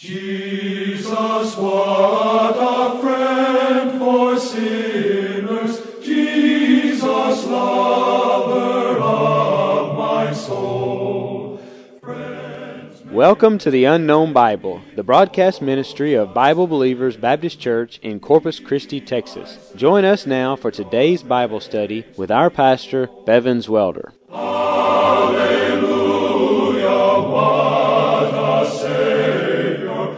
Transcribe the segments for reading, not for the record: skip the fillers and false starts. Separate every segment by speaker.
Speaker 1: Jesus, what a friend for sinners, Jesus, lover of my soul.
Speaker 2: Welcome to the Unknown Bible, the broadcast ministry of Bible Believers Baptist Church in Corpus Christi, Texas. Join us now for today's Bible study with our pastor, Bevins Welder.
Speaker 1: Hallelujah, what a Savior.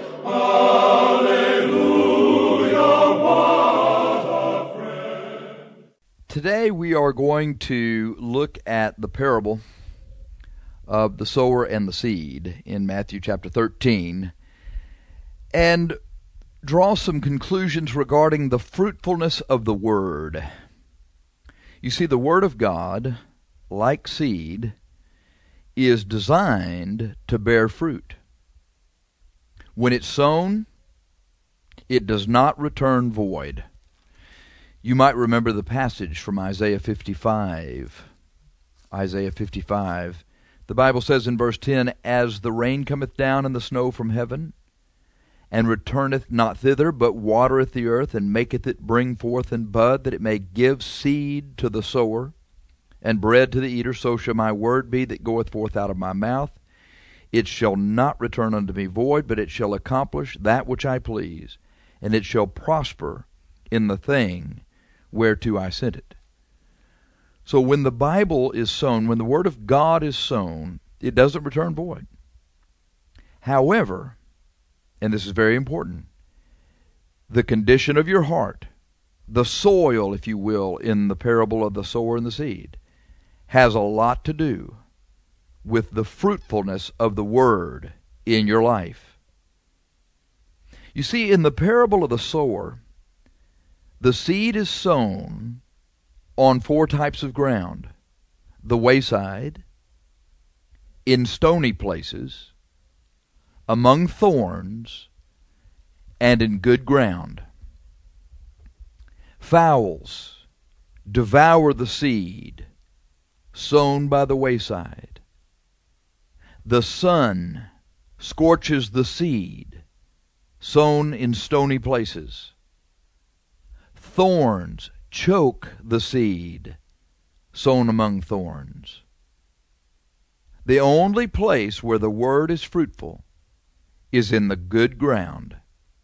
Speaker 1: Hallelujah, what a friend.
Speaker 3: Today we are going to look at the parable of the sower and the seed in Matthew chapter 13 and draw some conclusions regarding the fruitfulness of the Word. You see, the Word of God, like seed, is designed to bear fruit. When it's sown, it does not return void. You might remember the passage from Isaiah 55. Isaiah 55. The Bible says in verse 10, "As the rain cometh down and the snow from heaven, and returneth not thither, but watereth the earth, and maketh it bring forth and bud, that it may give seed to the sower, and bread to the eater, so shall my word be that goeth forth out of my mouth. It shall not return unto me void, but it shall accomplish that which I please, and it shall prosper in the thing whereto I sent it." So when the Bible is sown, when the Word of God is sown, it doesn't return void. However, and this is very important, the condition of your heart, the soil, if you will, in the parable of the sower and the seed, has a lot to do with the fruitfulness of the Word in your life. You see, in the parable of the sower, the seed is sown on four types of ground: the wayside, in stony places, among thorns, and in good ground. Fowls devour the seed sown by the wayside. The sun scorches the seed sown in stony places. Thorns choke the seed sown among thorns. The only place where the Word is fruitful is in the good ground.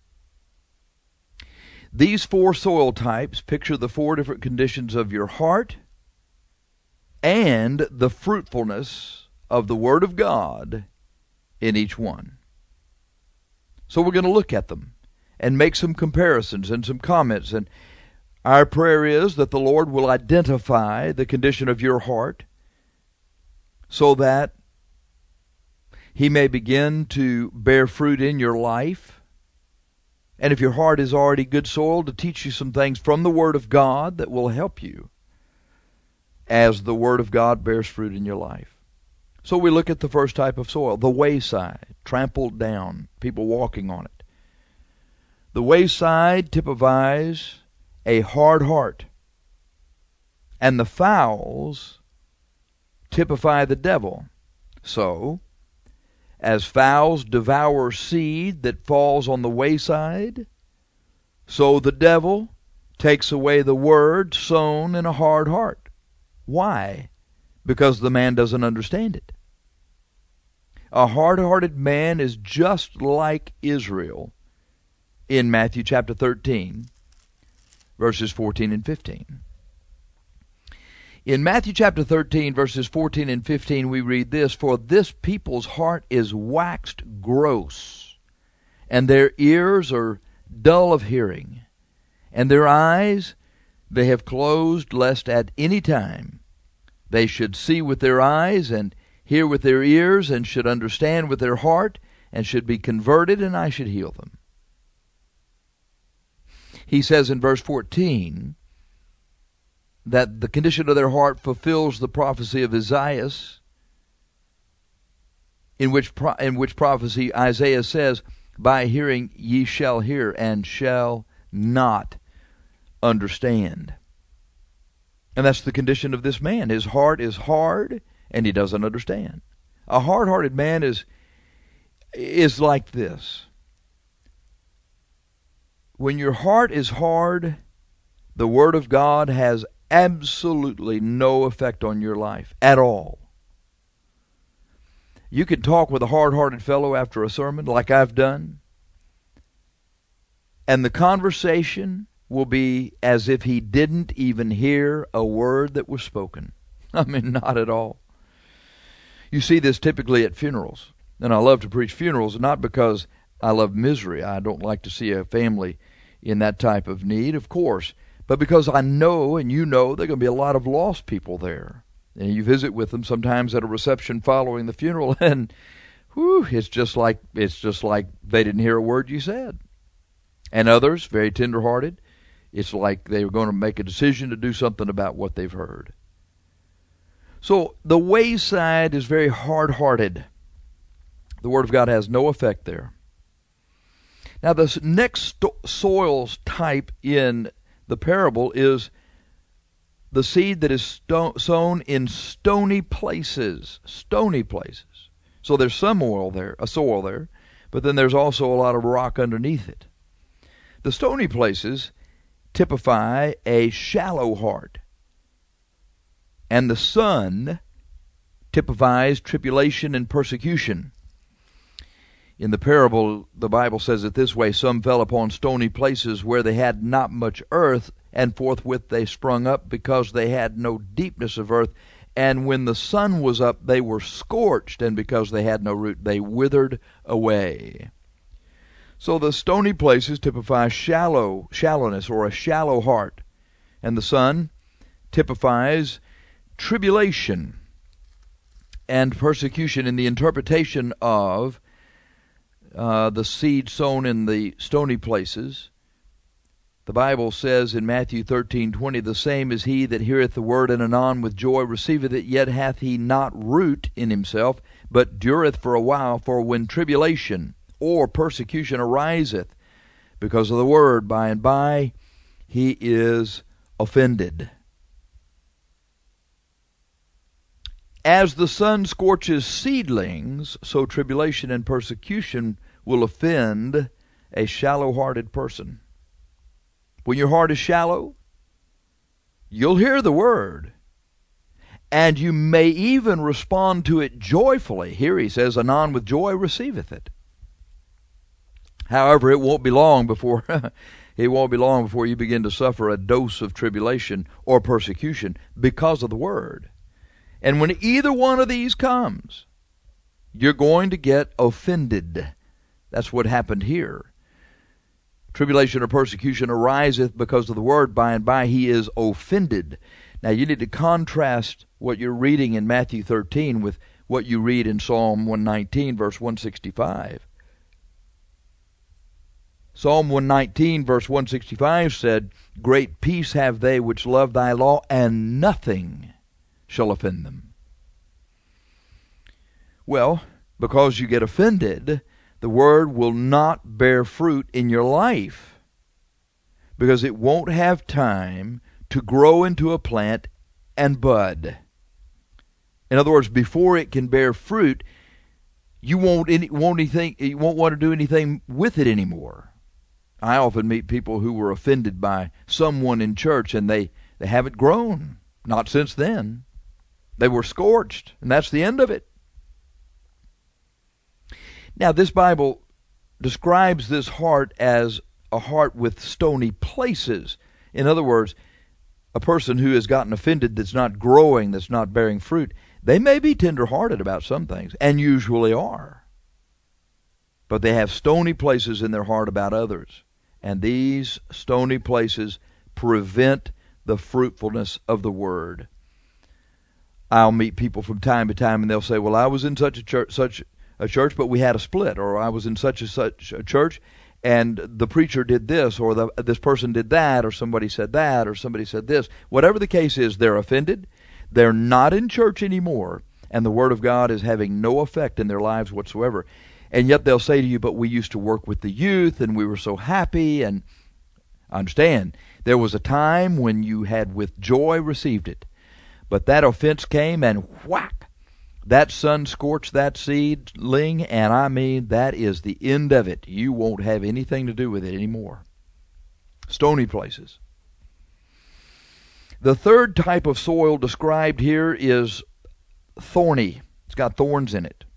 Speaker 3: These four soil types picture the four different conditions of your heart and the fruitfulness of the Word of God in each one. So we're going to look at them and make some comparisons and some comments, and our prayer is that the Lord will identify the condition of your heart so that He may begin to bear fruit in your life. And if your heart is already good soil, to teach you some things from the Word of God that will help you as the Word of God bears fruit in your life. So we look at the first type of soil, the wayside, trampled down, people walking on it. The wayside typifies a hard heart, and the fowls typify the devil. So, as fowls devour seed that falls on the wayside, so the devil takes away the Word sown in a hard heart. Why? Because the man doesn't understand it. A hard-hearted man is just like Israel in Matthew chapter 13, verses 14 and 15. In Matthew chapter 13, verses 14 and 15, we read this: "For this people's heart is waxed gross, and their ears are dull of hearing, and their eyes they have closed, lest at any time they should see with their eyes, and hear with their ears, and should understand with their heart, and should be converted, and I should heal them." He says in verse 14 that the condition of their heart fulfills the prophecy of Isaiah, in which prophecy Isaiah says, "By hearing ye shall hear, and shall not understand." And that's the condition of this man. His heart is hard, and he doesn't understand. A hard-hearted man is like this. When your heart is hard, the Word of God has absolutely no effect on your life at all. You can talk with a hard-hearted fellow after a sermon, like I've done, and the conversation will be as if he didn't even hear a word that was spoken. I mean, not at all. You see this typically at funerals. And I love to preach funerals, not because I love misery. I don't like to see a family in that type of need, of course, but because I know, and you know, there are going to be a lot of lost people there. And you visit with them sometimes at a reception following the funeral, and whew, it's just like they didn't hear a word you said. And others, very tender-hearted, it's like they were going to make a decision to do something about what they've heard. So the wayside is very hard-hearted. The Word of God has no effect there. Now the next soils type in the parable is the seed that is sown in stony places. Stony places. So there's some soil there, but then there's also a lot of rock underneath it. The stony places typify a shallow heart. And the sun typifies tribulation and persecution. In the parable, the Bible says it this way: some fell upon stony places where they had not much earth, and forthwith they sprung up, because they had no deepness of earth. And when the sun was up, they were scorched, and because they had no root, they withered away. So the stony places typify shallowness, or a shallow heart. And the sun typifies tribulation and persecution in the interpretation of the seed sown in the stony places. The Bible says in Matthew 13:20, the same is he that heareth the word, and anon with joy receiveth it, yet hath he not root in himself, but dureth for a while. For when tribulation or persecution ariseth because of the word, by and by he is offended. As the sun scorches seedlings, so tribulation and persecution will offend a shallow-hearted person. When your heart is shallow, you'll hear the word, and you may even respond to it joyfully. Here he says, anon with joy receiveth it. However, it won't be long before you begin to suffer a dose of tribulation or persecution because of the word. And when either one of these comes, you're going to get offended. That's what happened here. Tribulation or persecution ariseth because of the word, by and by he is offended. Now you need to contrast what you're reading in Matthew 13 with what you read in Psalm 119, verse 165. Psalm 119, verse 165 said, great peace have they which love thy law, and nothing shall offend them. Well, because you get offended, the word will not bear fruit in your life, because it won't have time to grow into a plant and bud. In other words, before it can bear fruit, you won't want to do anything with it anymore. I often meet people who were offended by someone in church, and they haven't grown. Not since then. They were scorched, and that's the end of it. Now, this Bible describes this heart as a heart with stony places. In other words, a person who has gotten offended, that's not growing, that's not bearing fruit, they may be tender-hearted about some things, and usually are. But they have stony places in their heart about others. And these stony places prevent the fruitfulness of the word. I'll meet people from time to time, and they'll say, well, I was in such a church, but we had a split, or I was in such a church, and the preacher did this, or this person did that, or somebody said that, or somebody said this. Whatever the case is, they're offended. They're not in church anymore, and the Word of God is having no effect in their lives whatsoever. And yet they'll say to you, but we used to work with the youth, and we were so happy. And I understand, there was a time when you had with joy received it. But that offense came, and whack, that sun scorched that seedling, and I mean, that is the end of it. You won't have anything to do with it anymore. stony places. The third type of soil described here is thorny. It's got thorns in it.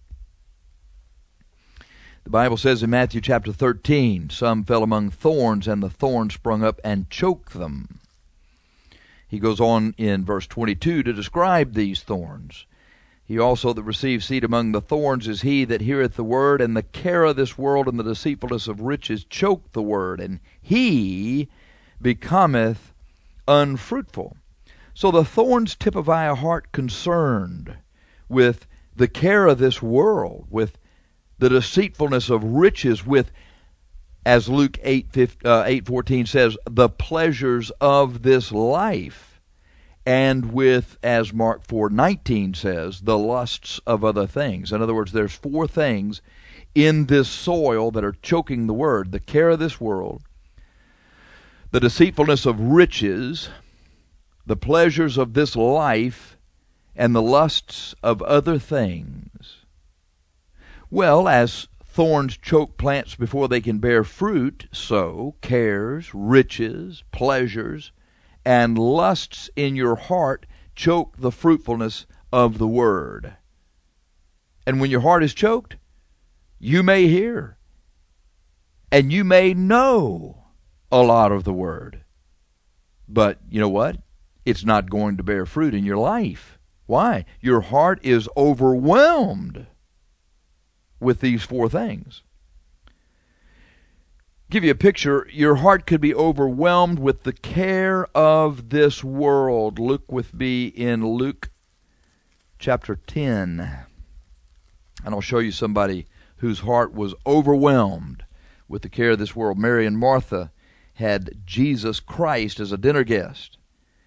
Speaker 3: The Bible says in Matthew chapter 13, some fell among thorns, and the thorns sprung up and choked them. He goes on in verse 22 to describe these thorns. He also that receives seed among the thorns is he that heareth the word, and the care of this world and the deceitfulness of riches choke the word, and he becometh unfruitful. So the thorns typify a heart concerned with the care of this world, with the deceitfulness of riches, with, as Luke 8:14 says, the pleasures of this life, and with, as Mark 4:19 says, the lusts of other things. In other words, there's four things in this soil that are choking the word: the care of this world, the deceitfulness of riches, the pleasures of this life, and the lusts of other things. Well, as thorns choke plants before they can bear fruit, so cares, riches, pleasures, and lusts in your heart choke the fruitfulness of the word. And when your heart is choked, you may hear and you may know a lot of the word. But you know what? It's not going to bear fruit in your life. Why? Your heart is overwhelmed with these four things. Give you a picture. Your heart could be overwhelmed with the care of this world. Look with me in Luke chapter 10. And I'll show you somebody whose heart was overwhelmed with the care of this world. Mary and Martha had Jesus Christ as a dinner guest.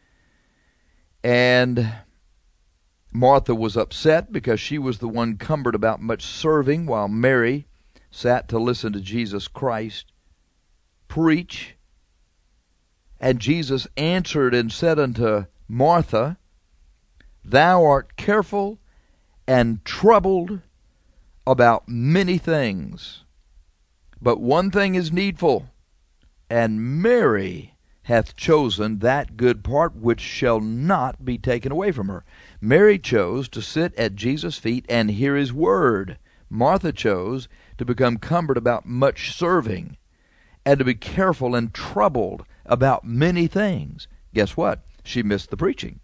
Speaker 3: And Martha was upset because she was the one cumbered about much serving, while Mary sat to listen to Jesus Christ preach. And Jesus answered and said unto Martha, Thou art careful and troubled about many things, but one thing is needful, and Mary hath chosen that good part which shall not be taken away from her. Mary chose to sit at Jesus' feet and hear his word. Martha chose to become cumbered about much serving and to be careful and troubled about many things. Guess what? She missed the preaching.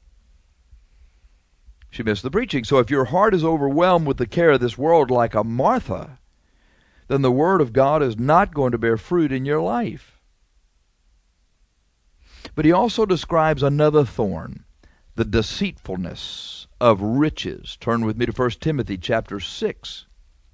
Speaker 3: She missed the preaching. So if your heart is overwhelmed with the care of this world like a Martha, then the word of God is not going to bear fruit in your life. But he also describes another thorn, the deceitfulness of riches. Turn with me to 1 Timothy chapter 6.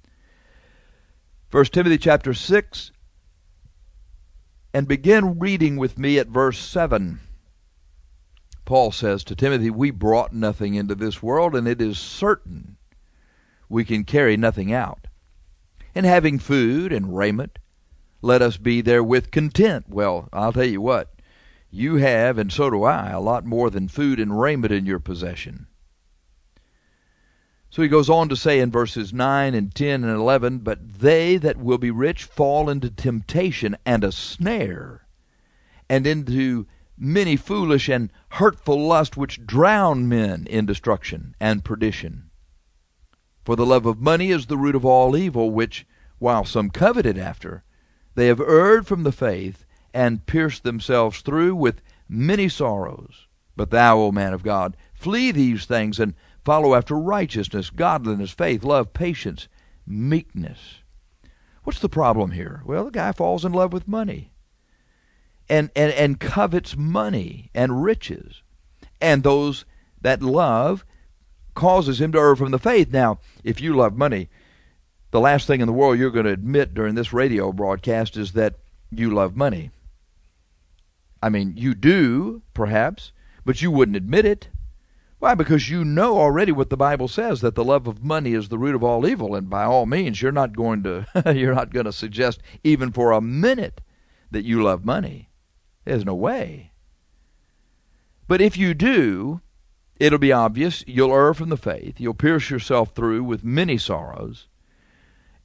Speaker 3: 1 Timothy chapter 6, and begin reading with me at verse 7. Paul says to Timothy, We brought nothing into this world, and it is certain we can carry nothing out. And having food and raiment, let us be therewith content. Well, I'll tell you what. You have, and so do I, a lot more than food and raiment in your possession. So he goes on to say in verses 9 and 10 and 11, But they that will be rich fall into temptation and a snare, and into many foolish and hurtful lusts, which drown men in destruction and perdition. For the love of money is the root of all evil, which, while some coveted after, they have erred from the faith, and pierced themselves through with many sorrows. But thou, O man of God, flee these things, and follow after righteousness, godliness, faith, love, patience, meekness. What's the problem here? Well, the guy falls in love with money, and covets money and riches. And those that love causes him to err from the faith. Now, if you love money, the last thing in the world you're going to admit during this radio broadcast is that you love money. I mean, you do, perhaps, but you wouldn't admit it. Why? Because you know already what the Bible says, that the love of money is the root of all evil, and by all means, you're not going to suggest even for a minute that you love money. There's no way. But if you do, it'll be obvious. You'll err from the faith. You'll pierce yourself through with many sorrows.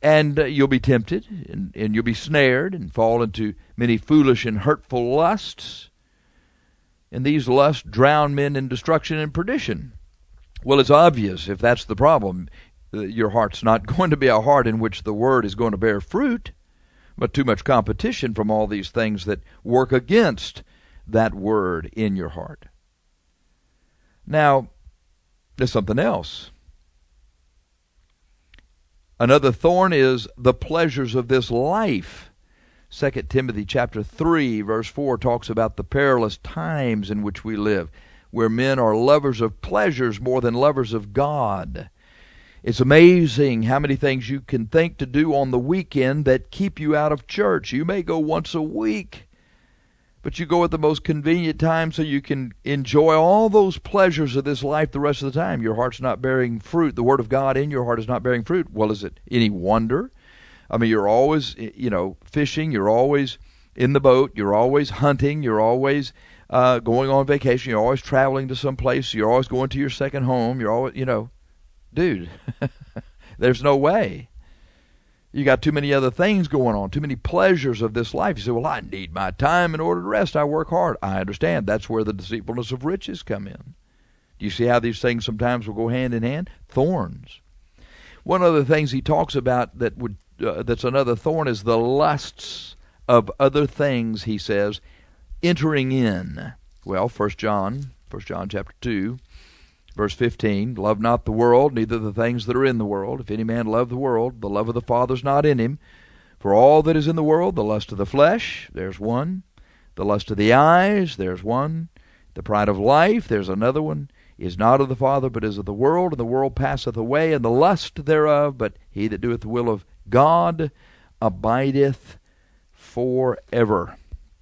Speaker 3: And you'll be tempted, and you'll be snared, and fall into many foolish and hurtful lusts. And these lusts drown men in destruction and perdition. Well, it's obvious if that's the problem. Your heart's not going to be a heart in which the Word is going to bear fruit, but too much competition from all these things that work against that Word in your heart. Now, there's something else. Another thorn is the pleasures of this life. 2 Timothy chapter 3, verse 4 talks about the perilous times in which we live, where men are lovers of pleasures more than lovers of God. It's amazing how many things you can think to do on the weekend that keep you out of church. You may go once a week, but you go at the most convenient time so you can enjoy all those pleasures of this life the rest of the time. Your heart's not bearing fruit. The Word of God in your heart is not bearing fruit. Well, is it any wonder? I mean, you're always, fishing. You're always in the boat. You're always hunting. You're always going on vacation. You're always traveling to some place. You're always going to your second home. You're always, dude, there's no way. You got too many other things going on, too many pleasures of this life. You say, well, I need my time in order to rest. I work hard. I understand. That's where the deceitfulness of riches come in. Do you see how these things sometimes will go hand in hand? Thorns. One of the things he talks about that's another thorn is the lusts of other things, he says, entering in. Well, 1 John chapter 2, verse 15, love not the world, neither the things that are in the world. If any man love the world, the love of the Father is not in him. For all that is in the world, the lust of the flesh, there's one. The lust of the eyes, there's one. The pride of life, there's another one. Is not of the Father, but is of the world. And the world passeth away, and the lust thereof. But he that doeth the will of God abideth forever.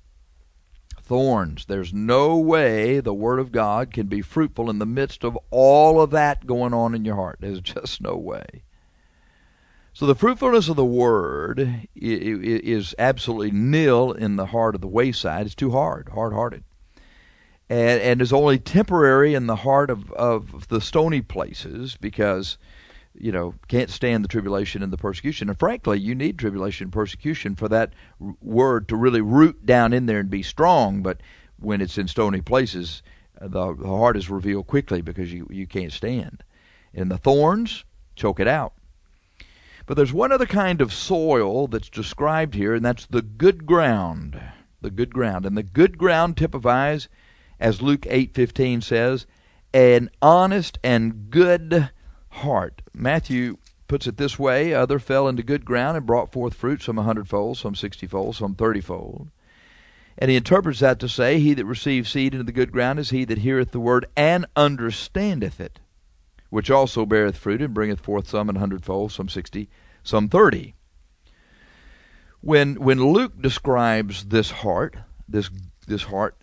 Speaker 3: Thorns. There's no way the Word of God can be fruitful in the midst of all of that going on in your heart. There's just no way. So the fruitfulness of the Word is absolutely nil in the heart of the wayside. It's too hard-hearted. And is only temporary in the heart of the stony places because, can't stand the tribulation and the persecution. And frankly, you need tribulation and persecution for that Word to really root down in there and be strong. But when it's in stony places, the heart is revealed quickly because you can't stand. And the thorns choke it out. But there's one other kind of soil that's described here, and that's the good ground. The good ground. And the good ground typifies, as Luke 8:15 says, an honest and good heart. Matthew puts it this way, other fell into good ground and brought forth fruit, some 100-fold, some 60-fold, some 30-fold. And he interprets that to say, he that receives seed into the good ground is he that heareth the word and understandeth it, which also beareth fruit and bringeth forth some 100-fold, some 60, some 30. When Luke describes this heart, this heart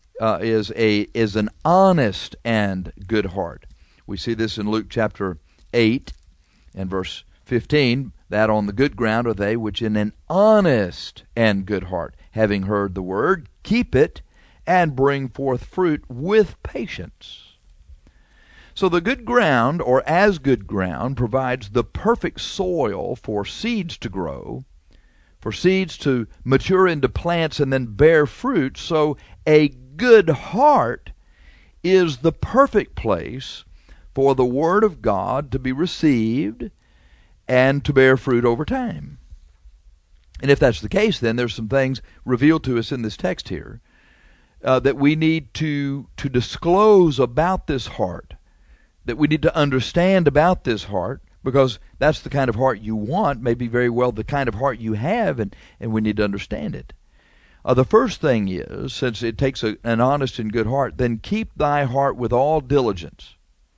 Speaker 3: is an honest and good heart. We see this in Luke chapter 8 and verse 15, that on the good ground are they which in an honest and good heart, having heard the word, keep it, and bring forth fruit with patience. So the good ground, or as good ground, provides the perfect soil for seeds to grow, for seeds to mature into plants and then bear fruit. So a good heart is the perfect place for the Word of God to be received and to bear fruit over time. And if that's the case, then there's some things revealed to us in this text here that we need to disclose about this heart, that we need to understand about this heart, because that's the kind of heart you want, maybe very well the kind of heart you have, and we need to understand it. The first thing is, since it takes an honest and good heart, then keep thy heart with all diligence,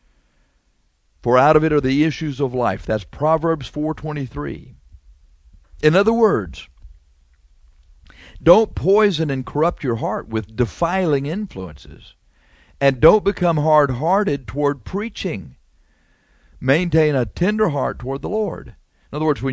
Speaker 3: for out of it are the issues of life. That's Proverbs 4:23. In other words, don't poison and corrupt your heart with defiling influences, and don't become hard-hearted toward preaching. Maintain a tender heart toward the Lord. In other words, when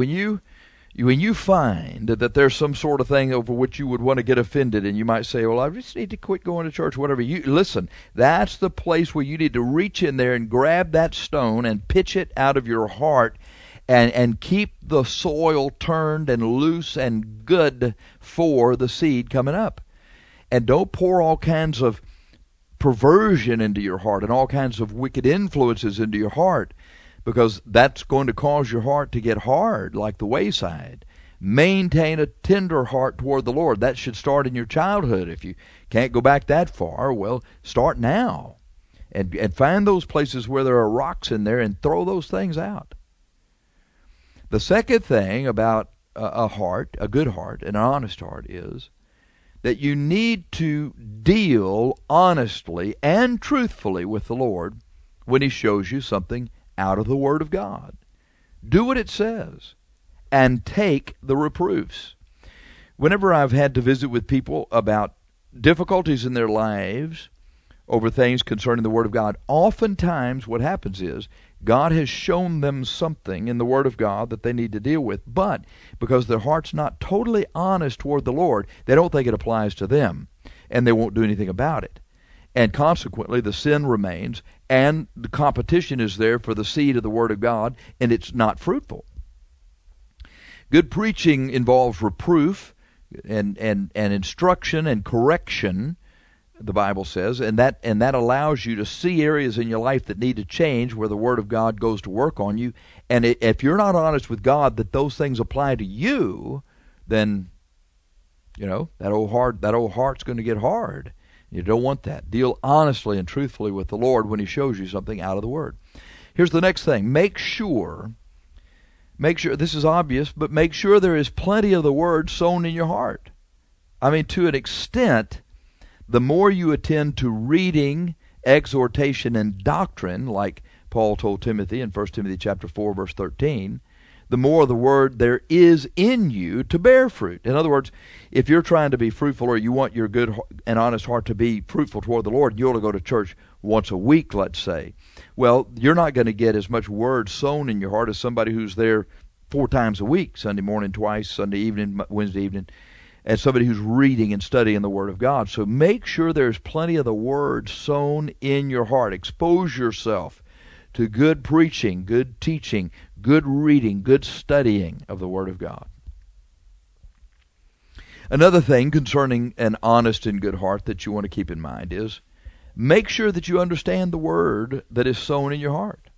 Speaker 3: you find that there's some sort of thing over which you would want to get offended, and you might say, well, I just need to quit going to church, whatever. Listen, that's the place where you need to reach in there and grab that stone and pitch it out of your heart and keep the soil turned and loose and good for the seed coming up. And don't pour all kinds of perversion into your heart and all kinds of wicked influences into your heart, because that's going to cause your heart to get hard like the wayside. Maintain a tender heart toward the Lord. That should start in your childhood. If you can't go back that far, well, start now. And find those places where there are rocks in there and throw those things out. The second thing about a heart, a good heart, an honest heart, is that you need to deal honestly and truthfully with the Lord when He shows you something out of the Word of God. Do what it says and take the reproofs. Whenever I've had to visit with people about difficulties in their lives over things concerning the Word of God, oftentimes what happens is God has shown them something in the Word of God that they need to deal with, but because their heart's not totally honest toward the Lord, they don't think it applies to them, and they won't do anything about it. And consequently, the sin remains, and the competition is there for the seed of the Word of God, and it's not fruitful. Good preaching involves reproof and instruction and correction, the Bible says, and that allows you to see areas in your life that need to change, where the Word of God goes to work on you. And if you're not honest with God that those things apply to you, then that old heart's going to get hard. You don't want that. Deal honestly and truthfully with the Lord when He shows you something out of the Word. Here's the next thing. Make sure, this is obvious, but make sure there is plenty of the Word sown in your heart. I mean, to an extent, the more you attend to reading, exhortation, and doctrine, like Paul told Timothy in 1 Timothy chapter 4, verse 13, the more of the Word there is in you to bear fruit. In other words, if you're trying to be fruitful, or you want your good and honest heart to be fruitful toward the Lord, you ought to go to church once a week, let's say. Well, you're not going to get as much Word sown in your heart as somebody who's there 4 times a week, Sunday morning twice, Sunday evening, Wednesday evening, as somebody who's reading and studying the Word of God. So make sure there's plenty of the Word sown in your heart. Expose yourself to good preaching, good teaching, good reading, good studying of the Word of God. Another thing concerning an honest and good heart that you want to keep in mind is make sure that you understand the Word that is sown in your heart.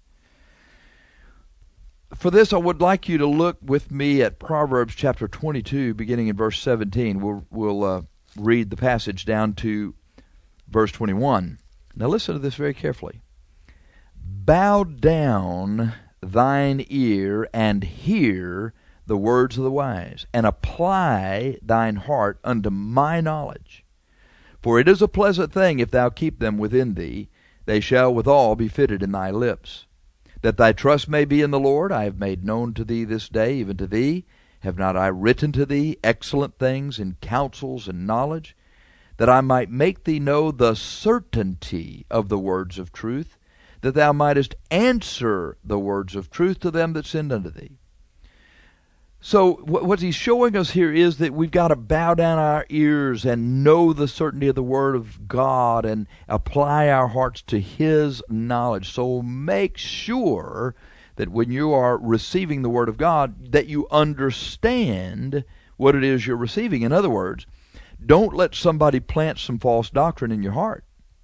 Speaker 3: For this, I would like you to look with me at Proverbs chapter 22, beginning in verse 17. We'll read the passage down to verse 21. Now listen to this very carefully. Bow down thine ear and hear the words of the wise, and apply thine heart unto my knowledge. For it is a pleasant thing if thou keep them within thee, they shall withal be fitted in thy lips. That thy trust may be in the Lord, I have made known to thee this day, even to thee. Have not I written to thee excellent things in counsels and knowledge, that I might make thee know the certainty of the words of truth, that thou mightest answer the words of truth to them that send unto thee. So what he's showing us here is that we've got to bow down our ears and know the certainty of the Word of God and apply our hearts to His knowledge. So make sure that when you are receiving the Word of God, that you understand what it is you're receiving. In other words, don't let somebody plant some false doctrine in your heart.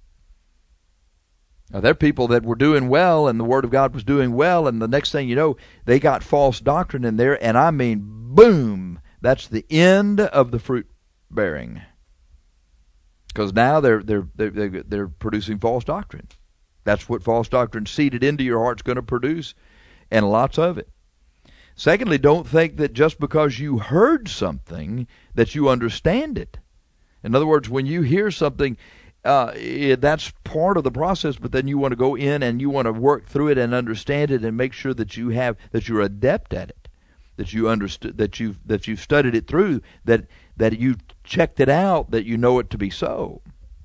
Speaker 3: Now, there are people that were doing well, and the Word of God was doing well, and the next thing you know, they got false doctrine in there, and I mean, boom, that's the end of the fruit bearing. Because now they're producing false doctrine. That's what false doctrine seeded into your heart's going to produce, and lots of it. Secondly, don't think that just because you heard something that you understand it. In other words, when you hear something, that's part of the process, but then you want to go in and you want to work through it and understand it and make sure that you're adept at it, that you understood, that you've studied it through, that you checked it out, that you know it to be so.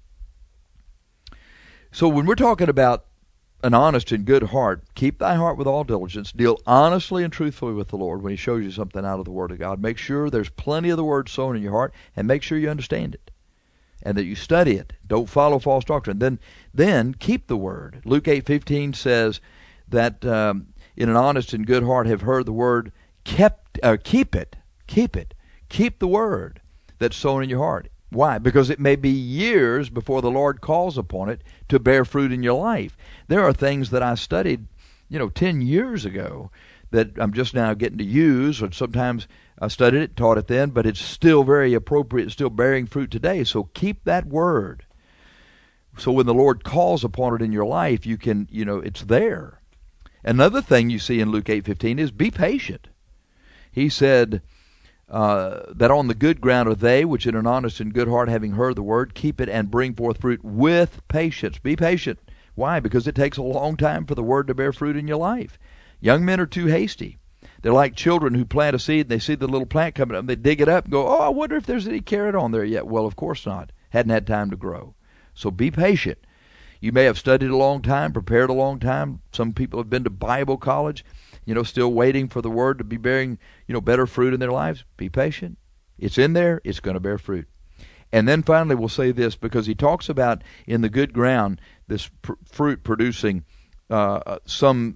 Speaker 3: So when we're talking about an honest and good heart, keep thy heart with all diligence, deal honestly and truthfully with the Lord when He shows you something out of the Word of God. Make sure there's plenty of the Word sown in your heart, and make sure you understand it, and that you study it. Don't follow false doctrine. Then keep the Word. Luke 8:15 says that in an honest and good heart have heard the word, keep it. Keep the word that's sown in your heart. Why? Because it may be years before the Lord calls upon it to bear fruit in your life. There are things that I studied, 10 years ago that I'm just now getting to use, or sometimes I studied it, taught it then, but it's still very appropriate, still bearing fruit today. So keep that word. So when the Lord calls upon it in your life, you can, it's there. Another thing you see in Luke 8:15 is be patient. He said that on the good ground are they which in an honest and good heart, having heard the word, keep it and bring forth fruit with patience. Be patient. Why? Because it takes a long time for the word to bear fruit in your life. Young men are too hasty. They're like children who plant a seed, and they see the little plant coming up, and they dig it up and go, I wonder if there's any carrot on there yet. Well, of course not. Hadn't had time to grow. So be patient. You may have studied a long time, prepared a long time. Some people have been to Bible college, still waiting for the word to be bearing, better fruit in their lives. Be patient. It's in there. It's going to bear fruit. And then finally we'll say this, because he talks about in the good ground, this fruit producing some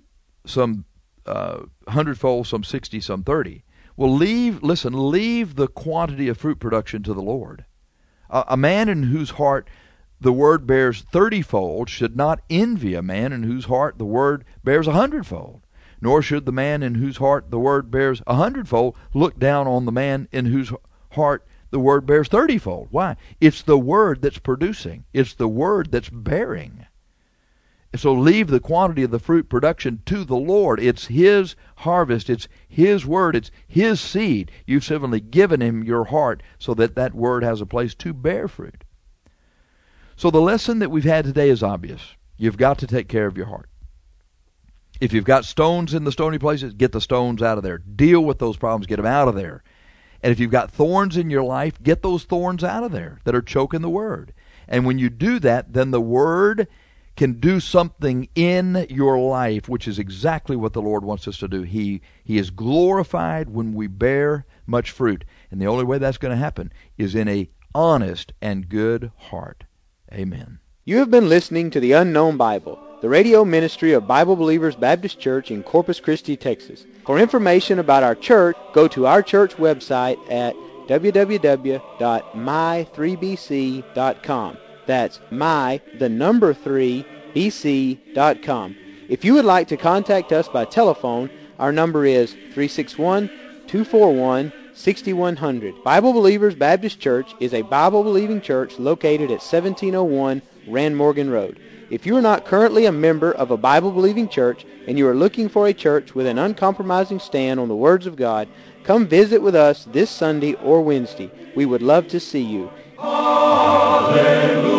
Speaker 3: 100-fold, some 60, some 30. Well, leave the quantity of fruit production to the Lord. A man in whose heart the word bears 30-fold should not envy a man in whose heart the word bears 100-fold. Nor should the man in whose heart the word bears 100-fold look down on the man in whose heart the word bears 30-fold. Why? It's the word that's producing. It's the word that's bearing. So leave the quantity of the fruit production to the Lord. It's His harvest. It's His word. It's His seed. You've simply given Him your heart so that that word has a place to bear fruit. So the lesson that we've had today is obvious. You've got to take care of your heart. If you've got stones in the stony places, get the stones out of there. Deal with those problems. Get them out of there. And if you've got thorns in your life, get those thorns out of there that are choking the word. And when you do that, then the word can do something in your life, which is exactly what the Lord wants us to do. He is glorified when we bear much fruit. And the only way that's going to happen is in a honest and good heart. Amen.
Speaker 2: You have been listening to The Unknown Bible, the radio ministry of Bible Believers Baptist Church in Corpus Christi, Texas. For information about our church, go to our church website at www.my3bc.com. That's my3bc.com. If you would like to contact us by telephone, our number is 361-241-6100. Bible Believers Baptist Church is a Bible-believing church located at 1701 Rand Morgan Road. If you are not currently a member of a Bible-believing church and you are looking for a church with an uncompromising stand on the words of God, come visit with us this Sunday or Wednesday. We would love to see you.
Speaker 1: Hallelujah.